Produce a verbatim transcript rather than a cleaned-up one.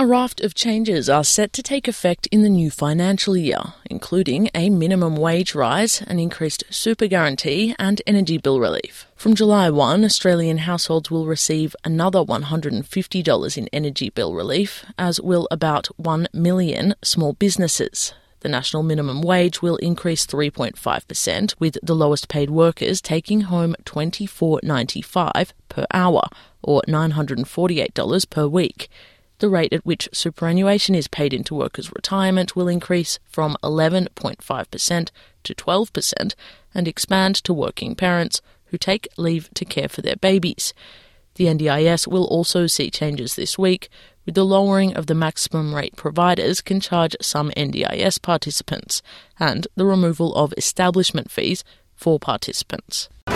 A raft of changes are set to take effect in the new financial year, including a minimum wage rise, an increased super guarantee and energy bill relief. From July first, Australian households will receive another one hundred fifty dollars in energy bill relief, as will about one million small businesses. The national minimum wage will increase three point five percent, with the lowest paid workers taking home twenty-four dollars and ninety-five cents per hour, or nine hundred forty-eight dollars per week. The rate at which superannuation is paid into workers' retirement will increase from eleven point five percent to twelve percent and expand to working parents who take leave to care for their babies. The N D I S will also see changes this week, with the lowering of the maximum rate providers can charge some N D I S participants and the removal of establishment fees for participants.